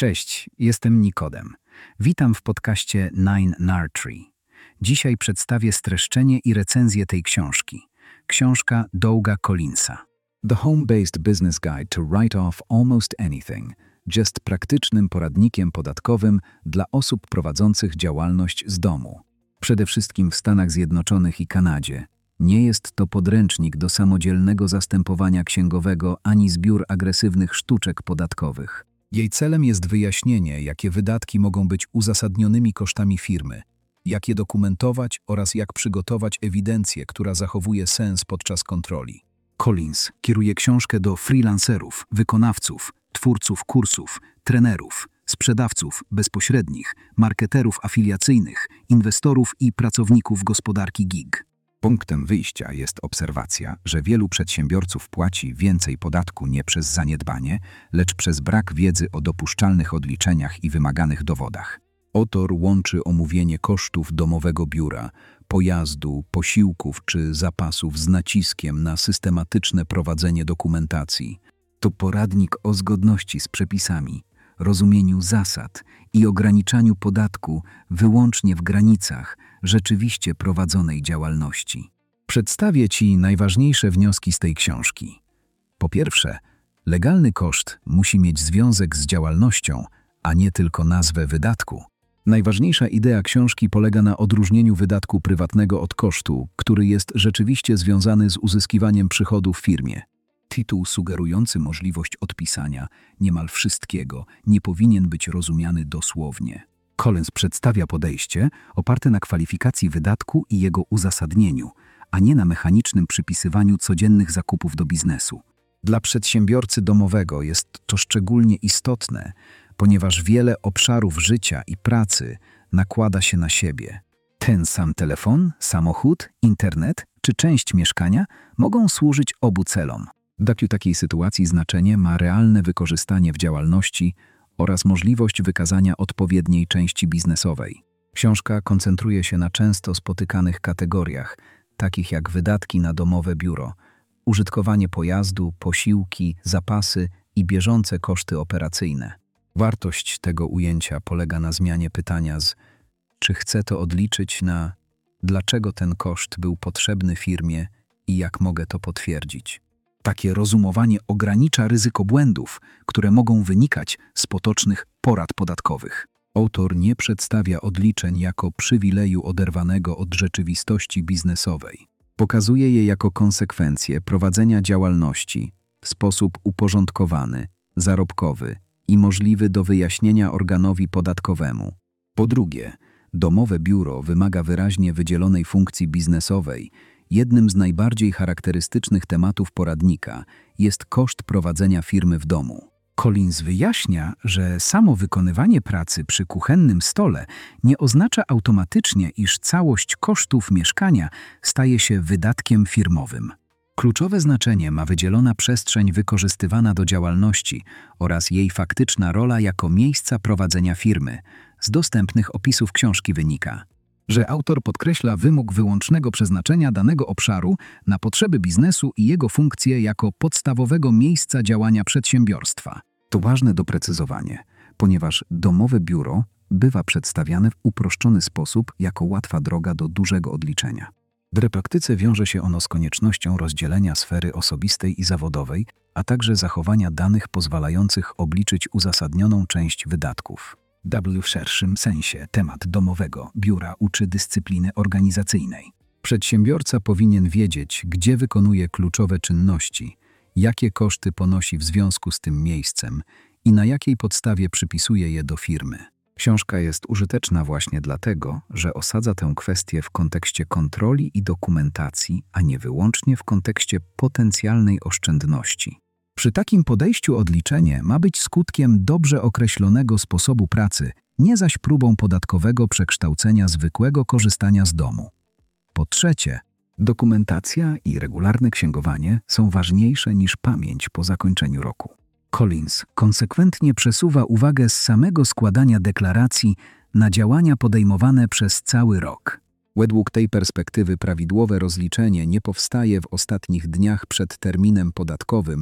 Cześć, jestem Nikodem. Witam w podcaście Nine Tree. Dzisiaj przedstawię streszczenie i recenzję tej książki. Książka Douga Collinsa. The Home-Based Business Guide to Write Off Almost Anything jest praktycznym poradnikiem podatkowym dla osób prowadzących działalność z domu. Przede wszystkim w Stanach Zjednoczonych i Kanadzie. Nie jest to podręcznik do samodzielnego zastępowania księgowego ani zbiór agresywnych sztuczek podatkowych. Jej celem jest wyjaśnienie, jakie wydatki mogą być uzasadnionymi kosztami firmy, jak je dokumentować oraz jak przygotować ewidencję, która zachowuje sens podczas kontroli. Collins kieruje książkę do freelancerów, wykonawców, twórców kursów, trenerów, sprzedawców bezpośrednich, marketerów afiliacyjnych, inwestorów i pracowników gospodarki gig. Punktem wyjścia jest obserwacja, że wielu przedsiębiorców płaci więcej podatku nie przez zaniedbanie, lecz przez brak wiedzy o dopuszczalnych odliczeniach i wymaganych dowodach. Autor łączy omówienie kosztów domowego biura, pojazdu, posiłków czy zapasów z naciskiem na systematyczne prowadzenie dokumentacji. To poradnik o zgodności z przepisami, rozumieniu zasad i ograniczaniu podatku wyłącznie w granicach rzeczywiście prowadzonej działalności. Przedstawię Ci najważniejsze wnioski z tej książki. Po pierwsze, legalny koszt musi mieć związek z działalnością, a nie tylko nazwę wydatku. Najważniejsza idea książki polega na odróżnieniu wydatku prywatnego od kosztu, który jest rzeczywiście związany z uzyskiwaniem przychodu w firmie. Tytuł sugerujący możliwość odpisania niemal wszystkiego nie powinien być rozumiany dosłownie. Collins przedstawia podejście oparte na kwalifikacji wydatku i jego uzasadnieniu, a nie na mechanicznym przypisywaniu codziennych zakupów do biznesu. Dla przedsiębiorcy domowego jest to szczególnie istotne, ponieważ wiele obszarów życia i pracy nakłada się na siebie. Ten sam telefon, samochód, internet czy część mieszkania mogą służyć obu celom. W takiej sytuacji znaczenie ma realne wykorzystanie w działalności oraz możliwość wykazania odpowiedniej części biznesowej. Książka koncentruje się na często spotykanych kategoriach, takich jak wydatki na domowe biuro, użytkowanie pojazdu, posiłki, zapasy i bieżące koszty operacyjne. Wartość tego ujęcia polega na zmianie pytania z czy chcę to odliczyć na dlaczego ten koszt był potrzebny firmie i jak mogę to potwierdzić. Takie rozumowanie ogranicza ryzyko błędów, które mogą wynikać z potocznych porad podatkowych. Autor nie przedstawia odliczeń jako przywileju oderwanego od rzeczywistości biznesowej. Pokazuje je jako konsekwencje prowadzenia działalności w sposób uporządkowany, zarobkowy i możliwy do wyjaśnienia organowi podatkowemu. Po drugie, domowe biuro wymaga wyraźnie wydzielonej funkcji biznesowej. Jednym z najbardziej charakterystycznych tematów poradnika jest koszt prowadzenia firmy w domu. Collins wyjaśnia, że samo wykonywanie pracy przy kuchennym stole nie oznacza automatycznie, iż całość kosztów mieszkania staje się wydatkiem firmowym. Kluczowe znaczenie ma wydzielona przestrzeń wykorzystywana do działalności oraz jej faktyczna rola jako miejsca prowadzenia firmy. Z dostępnych opisów książki wynika, że autor podkreśla wymóg wyłącznego przeznaczenia danego obszaru na potrzeby biznesu i jego funkcję jako podstawowego miejsca działania przedsiębiorstwa. To ważne doprecyzowanie, ponieważ domowe biuro bywa przedstawiane w uproszczony sposób jako łatwa droga do dużego odliczenia. W praktyce wiąże się ono z koniecznością rozdzielenia sfery osobistej i zawodowej, a także zachowania danych pozwalających obliczyć uzasadnioną część wydatków. W szerszym sensie temat domowego biura uczy dyscypliny organizacyjnej. Przedsiębiorca powinien wiedzieć, gdzie wykonuje kluczowe czynności, jakie koszty ponosi w związku z tym miejscem i na jakiej podstawie przypisuje je do firmy. Książka jest użyteczna właśnie dlatego, że osadza tę kwestię w kontekście kontroli i dokumentacji, a nie wyłącznie w kontekście potencjalnej oszczędności. Przy takim podejściu odliczenie ma być skutkiem dobrze określonego sposobu pracy, nie zaś próbą podatkowego przekształcenia zwykłego korzystania z domu. Po trzecie, dokumentacja i regularne księgowanie są ważniejsze niż pamięć po zakończeniu roku. Collins konsekwentnie przesuwa uwagę z samego składania deklaracji na działania podejmowane przez cały rok. Według tej perspektywy prawidłowe rozliczenie nie powstaje w ostatnich dniach przed terminem podatkowym,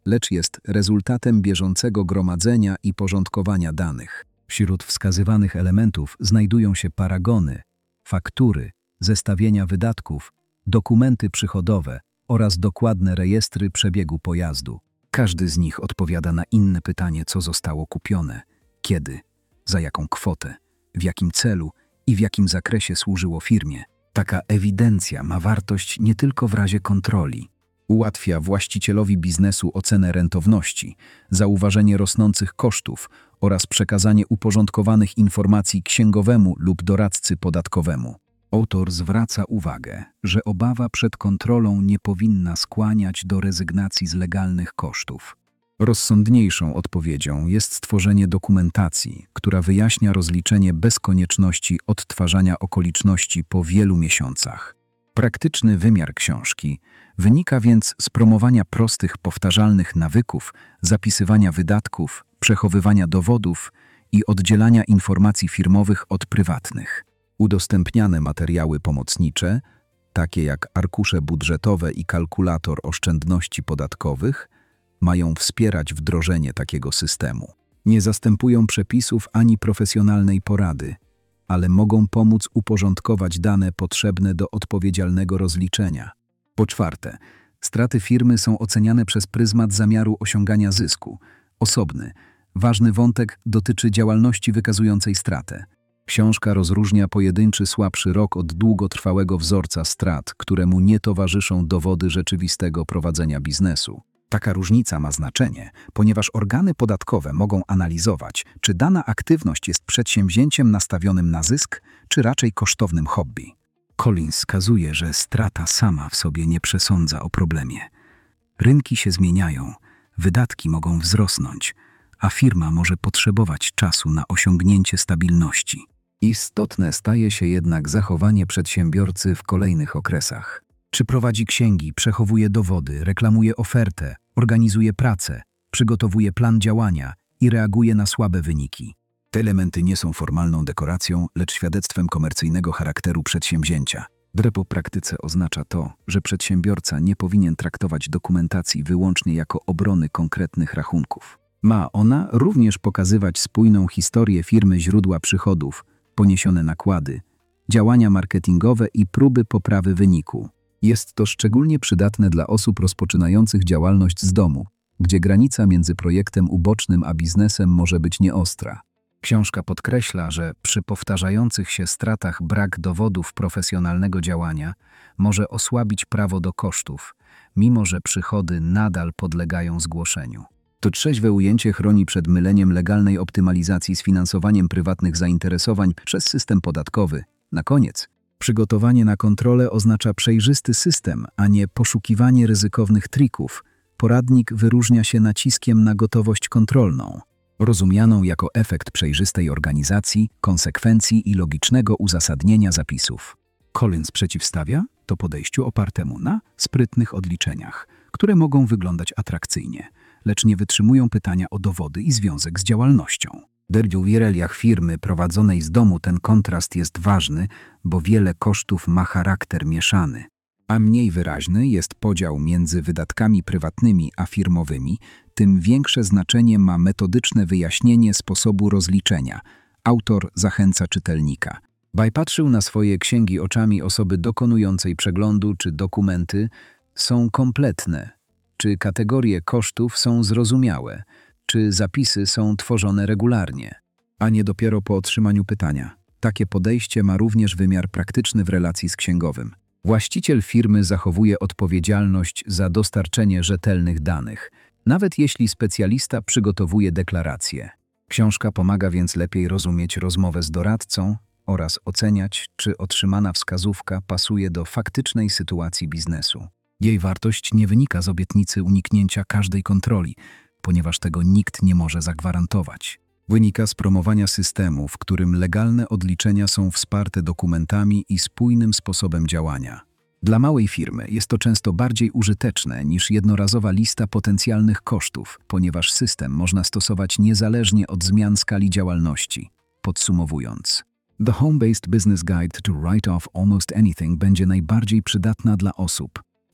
lecz jest rezultatem bieżącego gromadzenia i porządkowania danych. Wśród wskazywanych elementów znajdują się paragony, faktury, zestawienia wydatków, dokumenty przychodowe oraz dokładne rejestry przebiegu pojazdu. Każdy z nich odpowiada na inne pytanie, co zostało kupione, kiedy, za jaką kwotę, w jakim celu i w jakim zakresie służyło firmie. Taka ewidencja ma wartość nie tylko w razie kontroli. Ułatwia właścicielowi biznesu ocenę rentowności, zauważenie rosnących kosztów oraz przekazanie uporządkowanych informacji księgowemu lub doradcy podatkowemu. Autor zwraca uwagę, że obawa przed kontrolą nie powinna skłaniać do rezygnacji z legalnych kosztów. Rozsądniejszą odpowiedzią jest stworzenie dokumentacji, która wyjaśnia rozliczenie bez konieczności odtwarzania okoliczności po wielu miesiącach. Praktyczny wymiar książki wynika więc z promowania prostych, powtarzalnych nawyków, zapisywania wydatków, przechowywania dowodów i oddzielania informacji firmowych od prywatnych. Udostępniane materiały pomocnicze, takie jak arkusze budżetowe i kalkulator oszczędności podatkowych, mają wspierać wdrożenie takiego systemu. Nie zastępują przepisów ani profesjonalnej porady, ale mogą pomóc uporządkować dane potrzebne do odpowiedzialnego rozliczenia. Po czwarte, straty firmy są oceniane przez pryzmat zamiaru osiągania zysku. Osobny, ważny wątek dotyczy działalności wykazującej stratę. Książka rozróżnia pojedynczy słabszy rok od długotrwałego wzorca strat, któremu nie towarzyszą dowody rzeczywistego prowadzenia biznesu. Taka różnica ma znaczenie, ponieważ organy podatkowe mogą analizować, czy dana aktywność jest przedsięwzięciem nastawionym na zysk, czy raczej kosztownym hobby. Collins wskazuje, że strata sama w sobie nie przesądza o problemie. Rynki się zmieniają, wydatki mogą wzrosnąć, a firma może potrzebować czasu na osiągnięcie stabilności. Istotne staje się jednak zachowanie przedsiębiorcy w kolejnych okresach. Czy prowadzi księgi, przechowuje dowody, reklamuje ofertę, organizuje pracę, przygotowuje plan działania i reaguje na słabe wyniki. Te elementy nie są formalną dekoracją, lecz świadectwem komercyjnego charakteru przedsięwzięcia. W praktyce oznacza to, że przedsiębiorca nie powinien traktować dokumentacji wyłącznie jako obrony konkretnych rachunków. Ma ona również pokazywać spójną historię firmy, źródła przychodów, poniesione nakłady, działania marketingowe i próby poprawy wyniku. Jest to szczególnie przydatne dla osób rozpoczynających działalność z domu, gdzie granica między projektem ubocznym a biznesem może być nieostra. Książka podkreśla, że przy powtarzających się stratach brak dowodów profesjonalnego działania może osłabić prawo do kosztów, mimo że przychody nadal podlegają zgłoszeniu. To trzeźwe ujęcie chroni przed myleniem legalnej optymalizacji z finansowaniem prywatnych zainteresowań przez system podatkowy. Na koniec, przygotowanie na kontrolę oznacza przejrzysty system, a nie poszukiwanie ryzykownych trików. Poradnik wyróżnia się naciskiem na gotowość kontrolną, rozumianą jako efekt przejrzystej organizacji, konsekwencji i logicznego uzasadnienia zapisów. Collins przeciwstawia to podejściu opartemu na sprytnych odliczeniach, które mogą wyglądać atrakcyjnie, lecz nie wytrzymują pytania o dowody i związek z działalnością. W realiach firmy prowadzonej z domu ten kontrast jest ważny, bo wiele kosztów ma charakter mieszany, a mniej wyraźny jest podział między wydatkami prywatnymi a firmowymi, tym większe znaczenie ma metodyczne wyjaśnienie sposobu rozliczenia. Autor zachęca czytelnika, by patrzył na swoje księgi oczami osoby dokonującej przeglądu, czy dokumenty są kompletne, czy kategorie kosztów są zrozumiałe, czy zapisy są tworzone regularnie, a nie dopiero po otrzymaniu pytania. Takie podejście ma również wymiar praktyczny w relacji z księgowym. Właściciel firmy zachowuje odpowiedzialność za dostarczenie rzetelnych danych, nawet jeśli specjalista przygotowuje deklarację. Książka pomaga więc lepiej rozumieć rozmowę z doradcą oraz oceniać, czy otrzymana wskazówka pasuje do faktycznej sytuacji biznesu. Jej wartość nie wynika z obietnicy uniknięcia każdej kontroli, ponieważ tego nikt nie może zagwarantować. Wynika z promowania systemu, w którym legalne odliczenia są wsparte dokumentami i spójnym sposobem działania. Dla małej firmy jest to często bardziej użyteczne niż jednorazowa lista potencjalnych kosztów, ponieważ system można stosować niezależnie od zmian skali działalności. Podsumowując, The Home-Based Business Guide to Write Off Almost Anything będzie najbardziej przydatna dla osób,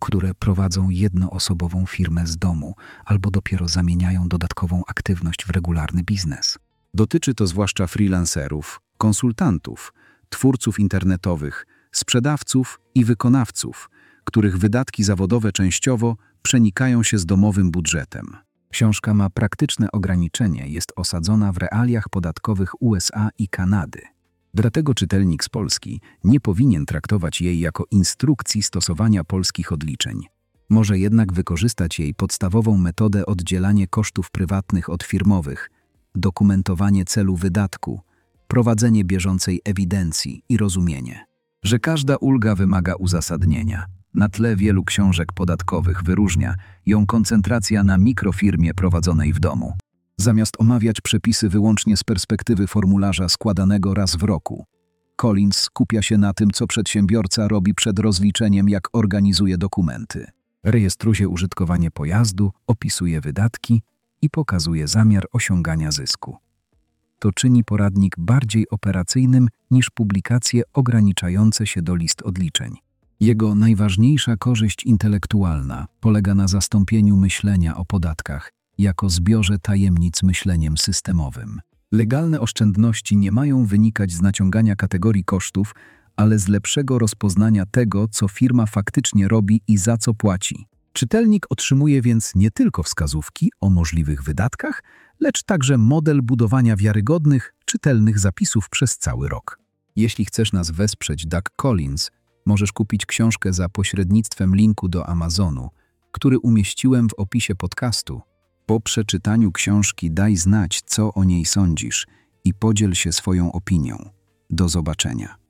które prowadzą jednoosobową firmę z domu albo dopiero zamieniają dodatkową aktywność w regularny biznes. Dotyczy to zwłaszcza freelancerów, konsultantów, twórców internetowych, sprzedawców i wykonawców, których wydatki zawodowe częściowo przenikają się z domowym budżetem. Książka ma praktyczne ograniczenie, jest osadzona w realiach podatkowych USA i Kanady. Dlatego czytelnik z Polski nie powinien traktować jej jako instrukcji stosowania polskich odliczeń. Może jednak wykorzystać jej podstawową metodę oddzielanie kosztów prywatnych od firmowych, dokumentowanie celu wydatku, prowadzenie bieżącej ewidencji i rozumienie, Że każda ulga wymaga uzasadnienia. Na tle wielu książek podatkowych wyróżnia ją koncentracja na mikrofirmie prowadzonej w domu. Zamiast omawiać przepisy wyłącznie z perspektywy formularza składanego raz w roku, Collins skupia się na tym, co przedsiębiorca robi przed rozliczeniem, jak organizuje dokumenty. rejestruje użytkowanie pojazdu, opisuje wydatki i pokazuje zamiar osiągania zysku. To czyni poradnik bardziej operacyjnym niż publikacje ograniczające się do list odliczeń. Jego najważniejsza korzyść intelektualna polega na zastąpieniu myślenia o podatkach jako zbiorze tajemnic myśleniem systemowym. Legalne oszczędności nie mają wynikać z naciągania kategorii kosztów, ale z lepszego rozpoznania tego, co firma faktycznie robi i za co płaci. Czytelnik otrzymuje więc nie tylko wskazówki o możliwych wydatkach, lecz także model budowania wiarygodnych, czytelnych zapisów przez cały rok. Jeśli chcesz nas wesprzeć, Doug Collins, możesz kupić książkę za pośrednictwem linku do Amazonu, który umieściłem w opisie podcastu. Po przeczytaniu książki daj znać, co o niej sądzisz i podziel się swoją opinią. Do zobaczenia.